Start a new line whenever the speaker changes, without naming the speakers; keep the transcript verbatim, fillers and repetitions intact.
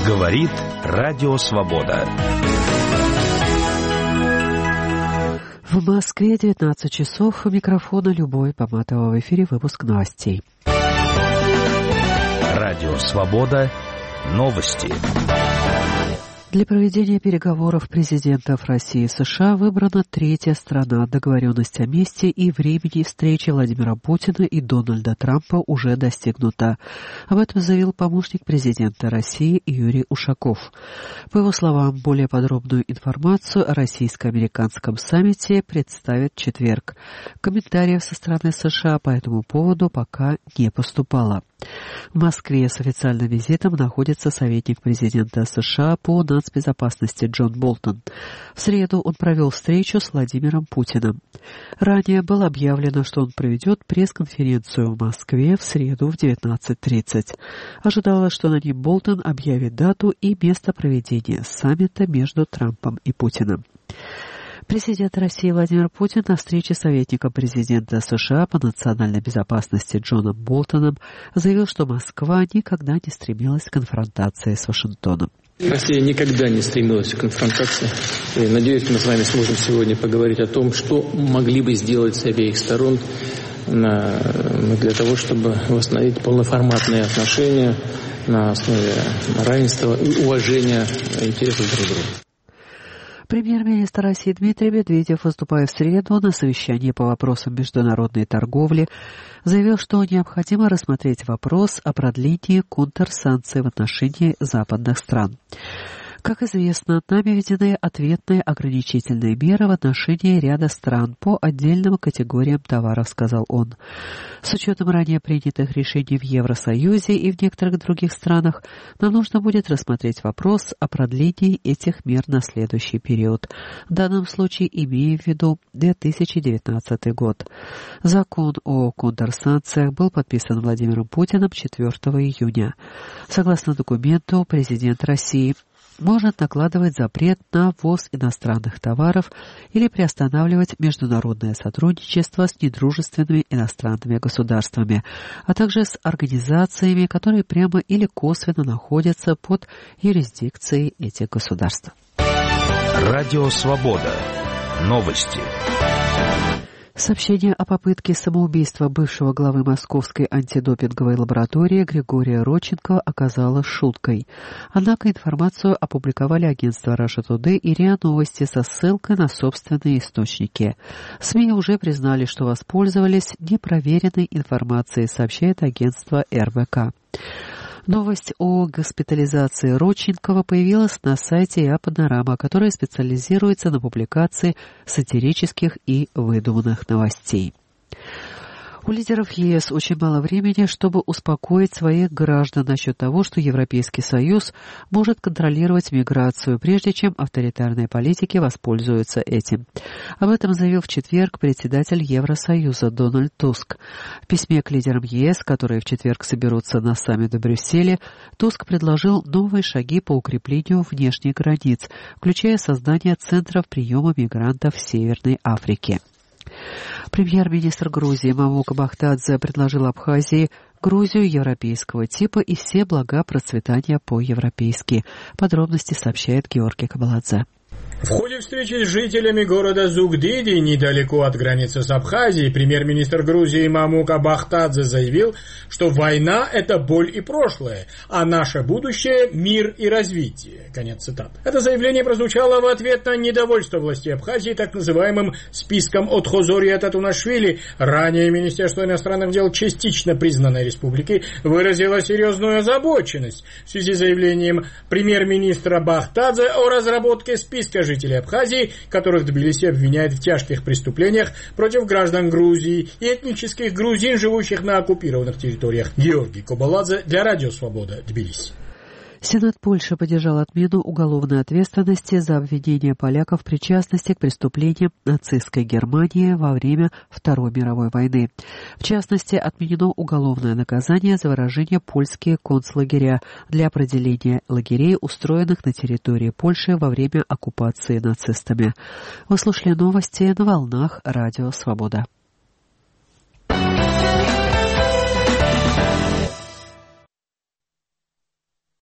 Говорит Радио Свобода.
В Москве девятнадцать часов. У микрофона Любовь Поматова. В эфире выпуск новостей.
Радио Свобода. Новости.
Для проведения переговоров президентов России и США выбрана третья страна. Договоренность о месте и времени встречи Владимира Путина и Дональда Трампа уже достигнута. Об этом заявил помощник президента России Юрий Ушаков. По его словам, более подробную информацию о российско-американском саммите представит в четверг. Комментариев со стороны США по этому поводу пока не поступало. В Москве с официальным визитом находится советник президента США по нацбезопасности Джон Болтон. В среду он провел встречу с Владимиром Путиным. Ранее было объявлено, что он проведет пресс-конференцию в Москве в среду в девятнадцать тридцать. Ожидалось, что на ней Болтон объявит дату и место проведения саммита между Трампом и Путиным. Президент России Владимир Путин на встрече с советником президента США по национальной безопасности Джоном Болтоном заявил, что Москва никогда не стремилась к конфронтации с Вашингтоном.
Россия никогда не стремилась к конфронтации. И, надеюсь, мы с вами сможем сегодня поговорить о том, что могли бы сделать с обеих сторон на, для того, чтобы восстановить полноформатные отношения на основе равенства и уважения интересов друг друга.
Премьер-министр России Дмитрий Медведев, выступая в среду на совещании по вопросам международной торговли, заявил, что необходимо рассмотреть вопрос о продлении контрсанкций в отношении западных стран. Как известно, нами введены ответные ограничительные меры в отношении ряда стран по отдельным категориям товаров, сказал он. С учетом ранее принятых решений в Евросоюзе и в некоторых других странах, нам нужно будет рассмотреть вопрос о продлении этих мер на следующий период, в данном случае имея в виду две тысячи девятнадцатый год. Закон о контрсанкциях был подписан Владимиром Путиным четвёртого июня. Согласно документу, президент России может накладывать запрет на ввоз иностранных товаров или приостанавливать международное сотрудничество с недружественными иностранными государствами, а также с организациями, которые прямо или косвенно находятся под юрисдикцией этих государств.
Радио Свобода. Новости.
Сообщение о попытке самоубийства бывшего главы Московской антидопинговой лаборатории Григория Родченкова оказалось шуткой. Однако информацию опубликовали агентство Russia Today и РИА Новости со ссылкой на собственные источники. СМИ уже признали, что воспользовались непроверенной информацией, сообщает агентство эр бэ ка. Новость о госпитализации Родченкова появилась на сайте ИА-Панорама, которая специализируется на публикации сатирических и выдуманных новостей. У лидеров ЕС очень мало времени, чтобы успокоить своих граждан насчет того, что Европейский Союз может контролировать миграцию, прежде чем авторитарные политики воспользуются этим. Об этом заявил в четверг председатель Евросоюза Дональд Туск. В письме к лидерам ЕС, которые в четверг соберутся на саммит в Брюсселе, Туск предложил новые шаги по укреплению внешних границ, включая создание центров приема мигрантов в Северной Африке. Премьер-министр Грузии Мамука Бахтадзе предложил Абхазии Грузию европейского типа и все блага процветания по-европейски. Подробности сообщает Георгий Кабаладзе.
В ходе встречи с жителями города Зугдиди, недалеко от границы с Абхазией, премьер-министр Грузии Мамука Бахтадзе заявил, что война – это боль и прошлое, а наше будущее – мир и развитие. Конец цитаты. Это заявление прозвучало в ответ на недовольство властей Абхазии так называемым списком от Хозория Татунашвили. Ранее Министерство иностранных дел частично признанной республикой выразило серьезную озабоченность в связи с заявлением премьер-министра Бахтадзе о разработке списка жителей Абхазии, которых Тбилиси обвиняет в тяжких преступлениях против граждан Грузии и этнических грузин, живущих на оккупированных территориях. Георгий Кабаладзе для Радио Свобода, Тбилиси.
Сенат Польши поддержал отмену уголовной ответственности за обвинение поляков в причастности к преступлениям нацистской Германии во время Второй мировой войны. В частности, отменено уголовное наказание за выражение «польские концлагеря» для определения лагерей, устроенных на территории Польши во время оккупации нацистами. Вы слушали новости на волнах Радио Свобода.